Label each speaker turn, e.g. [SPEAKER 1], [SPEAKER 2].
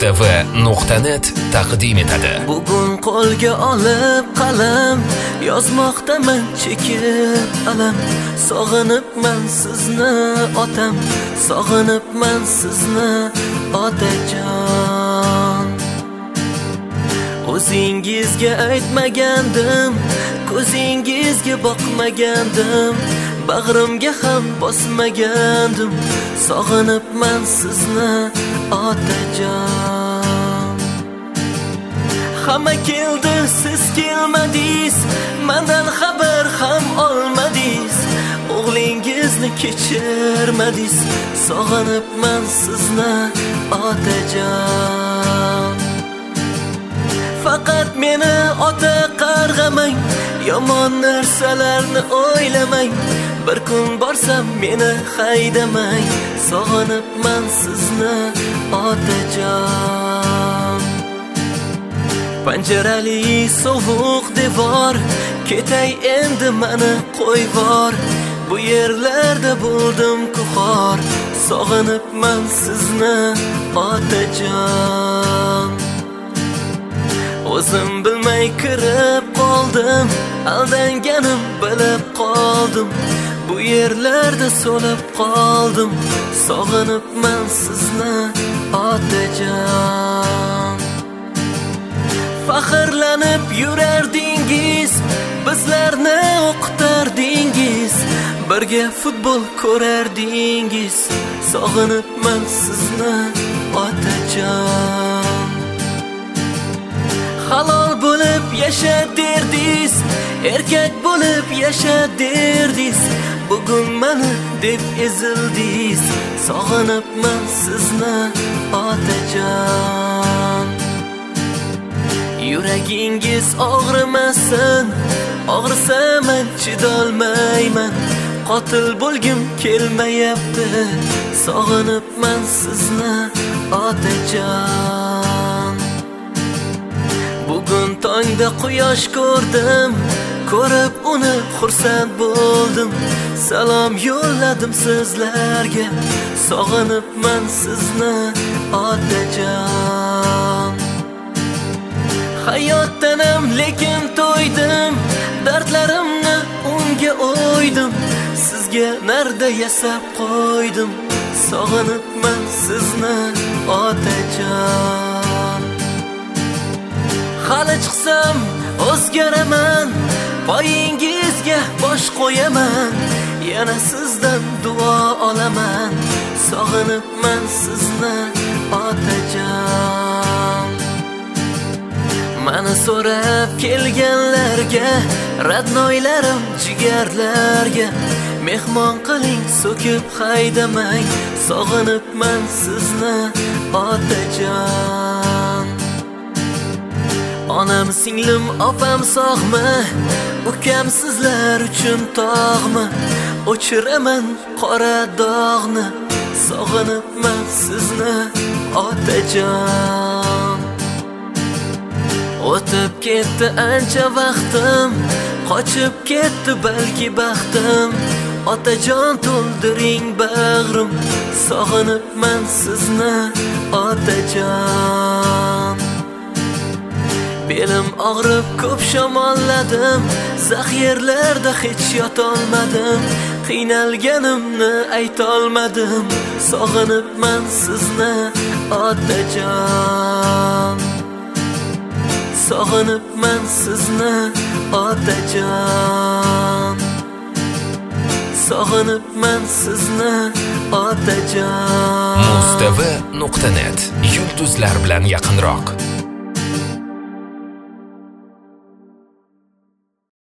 [SPEAKER 1] mustv.net taqdim etadi.
[SPEAKER 2] Bugun qo'lga olib qalam, yozmoqdaman chekib alam. Sog'inibman sizni otam, sog'inibman sizni otajon. O'zingizga aytmagandim, ko'zingizga boqmagandim, bag'rimga ham bosmagandim. Sog'inibman sizni otajon. Hamma keldi, siz kelmadingiz, mendan xabar ham olmadingiz. O'g'lingizni kechirmadingiz. Sog'inibman sizni otajon. Faqat meni ota qarg'amang, yomon narsalarni o'ylamang. Bir kun borsam meni haydamang. Sog'inibman sizni otajon. Panjarali sovuq devor, ketay endi meni qo'yvor. Bu yerlarda bo'ldim kuxor. Sog'inibman sizni otajon. O'zim bilmay kirib qoldim, aldanganim bilib qoldim. Bu yerlarda so'lib qoldim. Sog'inibman sizni otajon. Faxrlanib yurardingiz, bizlarni o'qitardingiz, birga futbol ko'rardingiz. Sog'inibman sizni otajon. Halol bo'lib yasha derdiz, erkak bo'lib yasha derdiz. Bugun meni deb ezildiz. Sog'inibman sizni otajon. Yuragingiz og'rimasin, og'risa men chidolmayman. Qotil bo'lgim kelmayapti. Sog'inibman sizni otajon. Bugun tongda quyosh ko'rdim, ko'rib uni xursand bo'ldim. Salom yo'lladim sizlarga. Sog'inibman sizni otajon. Hayotdanam lekin to'ydim, dardlarimni unga o'ydim. Sizga narda yasab qo'ydim. Sog'inibman sizni otajon. Hali chiqsam o'zgaraman, poyingizga bosh qo'yaman. Yana sizdan duo olaman. Sog'inibman sizni otajon. Mani so'rab kelganlarga, radnoylarim jigarlarga, mehmon qiling, so'kib haydamang. Sog'inibman sizni otajon. Onam, singlim, opam sog'mi? Ukam sizlar uchun tog'mi? O'chiraman qora dog'ni. Sog'inibman sizni otajon. O'tib ketdi ancha vaqtim, qochib ketdi balki baxtim. Otajon, to'ldiring bag'rim. Sog'inibman sizni otajon. Belim og'rib ko'p shamolladim, zaxirlarda hech yotolmadim. Qiynalganimni aytolmadim. Sog'inibman sizni otajon. Sog'inibman sizni otajon. Sog'inibman sizni otajon.
[SPEAKER 1] mustv.net yulduzlar bilan yaqinroq.